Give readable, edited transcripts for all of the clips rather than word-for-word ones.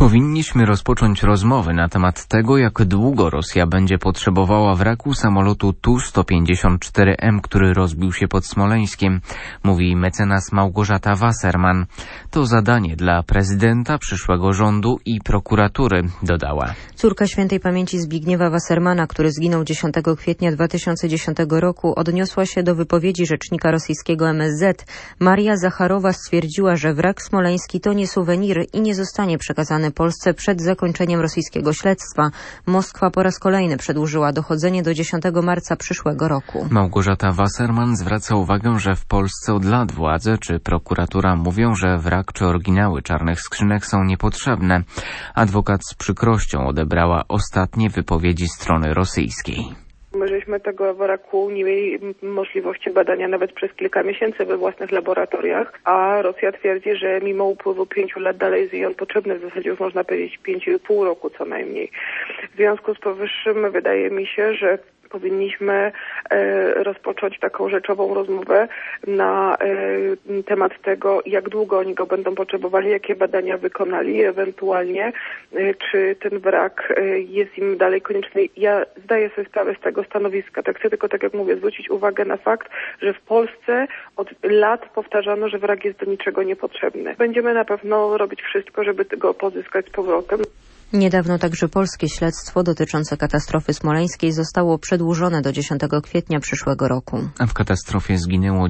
Powinniśmy rozpocząć rozmowy na temat tego, jak długo Rosja będzie potrzebowała wraku samolotu Tu-154M, który rozbił się pod Smoleńskiem, mówi mecenas Małgorzata Wasserman. To zadanie dla prezydenta, przyszłego rządu i prokuratury, dodała. Córka świętej pamięci Zbigniewa Wassermana, który zginął 10 kwietnia 2010 roku, odniosła się do wypowiedzi rzecznika rosyjskiego MSZ. Maria Zacharowa stwierdziła, że wrak smoleński to nie suwenir i nie zostanie przekazany Polsce przed zakończeniem rosyjskiego śledztwa. Moskwa po raz kolejny przedłużyła dochodzenie do 10 marca przyszłego roku. Małgorzata Wasserman zwraca uwagę, że w Polsce od lat władze czy prokuratura mówią, że wrak czy oryginały czarnych skrzynek są niepotrzebne. Adwokat z przykrością odebrała ostatnie wypowiedzi strony rosyjskiej. My żeśmy tego wraku nie mieli możliwości badania nawet przez kilka miesięcy we własnych laboratoriach, a Rosja twierdzi, że mimo upływu 5 lat dalej jest jej on potrzebny, w zasadzie już można powiedzieć 5,5 roku co najmniej. W związku z powyższym wydaje mi się, że powinniśmy rozpocząć taką rzeczową rozmowę na temat tego, jak długo oni go będą potrzebowali, jakie badania wykonali, ewentualnie czy ten wrak jest im dalej konieczny. Ja zdaję sobie sprawę z tego stanowiska. Tak chcę tylko, tak jak mówię, zwrócić uwagę na fakt, że w Polsce od lat powtarzano, że wrak jest do niczego niepotrzebny. Będziemy na pewno robić wszystko, żeby go pozyskać z powrotem. Niedawno także polskie śledztwo dotyczące katastrofy smoleńskiej zostało przedłużone do 10 kwietnia przyszłego roku. A w katastrofie zginęło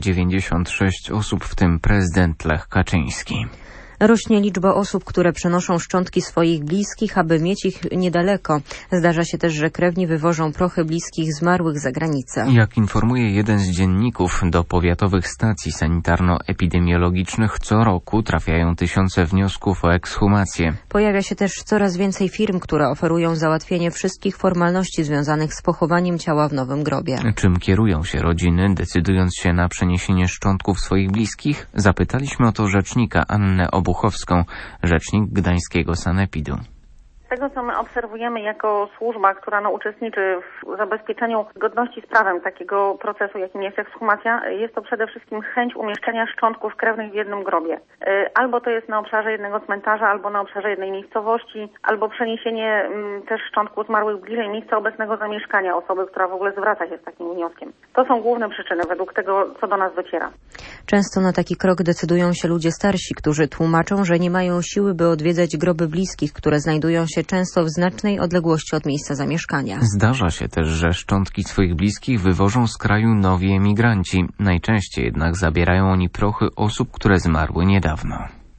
96 osób, w tym prezydent Lech Kaczyński. Rośnie liczba osób, które przenoszą szczątki swoich bliskich, aby mieć ich niedaleko. Zdarza się też, że krewni wywożą prochy bliskich zmarłych za granicę. Jak informuje jeden z dzienników, do powiatowych stacji sanitarno-epidemiologicznych co roku trafiają tysiące wniosków o ekshumację. Pojawia się też coraz więcej firm, które oferują załatwienie wszystkich formalności związanych z pochowaniem ciała w nowym grobie. Czym kierują się rodziny, decydując się na przeniesienie szczątków swoich bliskich? Zapytaliśmy o to rzecznika Annę Obuchowską, rzecznik gdańskiego sanepidu. Z tego, co my obserwujemy jako służba, która uczestniczy w zabezpieczeniu zgodności z prawem takiego procesu, jakim jest ekshumacja, jest to przede wszystkim chęć umieszczenia szczątków krewnych w jednym grobie. Albo to jest na obszarze jednego cmentarza, albo na obszarze jednej miejscowości, albo przeniesienie też szczątków zmarłych bliżej miejsca obecnego zamieszkania osoby, która w ogóle zwraca się z takim wnioskiem. To są główne przyczyny według tego, co do nas dociera. Często na taki krok decydują się ludzie starsi, którzy tłumaczą, że nie mają siły, by odwiedzać groby bliskich, które znajdują się często w znacznej odległości od miejsca zamieszkania. Zdarza się też, że szczątki swoich bliskich wywożą z kraju nowi emigranci. Najczęściej jednak zabierają oni prochy osób, które zmarły niedawno.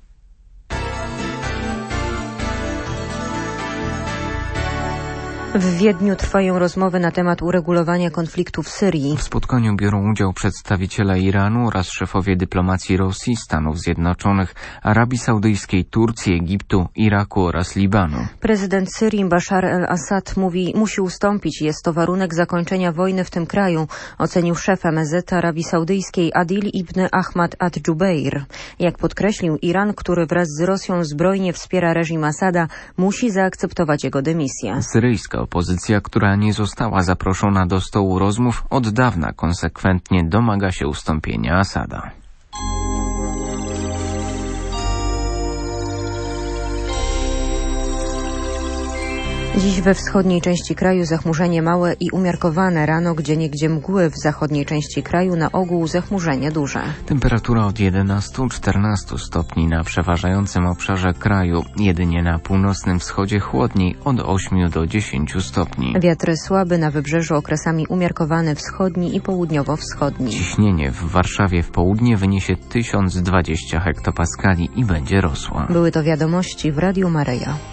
W Wiedniu trwają rozmowy na temat uregulowania konfliktu w Syrii. W spotkaniu biorą udział przedstawiciele Iranu oraz szefowie dyplomacji Rosji, Stanów Zjednoczonych, Arabii Saudyjskiej, Turcji, Egiptu, Iraku oraz Libanu. Prezydent Syrii Bashar al-Assad musi ustąpić. Jest to warunek zakończenia wojny w tym kraju, ocenił szef MSZ Arabii Saudyjskiej Adil ibn Ahmad ad-Jubeir. Jak podkreślił, Iran, który wraz z Rosją zbrojnie wspiera reżim Asada, musi zaakceptować jego dymisję. Syryjska opozycja, która nie została zaproszona do stołu rozmów, od dawna konsekwentnie domaga się ustąpienia Asada. Dziś we wschodniej części kraju zachmurzenie małe i umiarkowane. Rano gdzieniegdzie mgły, w zachodniej części kraju na ogół zachmurzenie duże. Temperatura od 11-14 stopni na przeważającym obszarze kraju. Jedynie na północnym wschodzie chłodniej od 8 do 10 stopni. Wiatr słaby, na wybrzeżu okresami umiarkowany wschodni i południowo-wschodni. Ciśnienie w Warszawie w południe wyniesie 1020 hektopaskali i będzie rosło. Były to wiadomości w Radiu Maryja.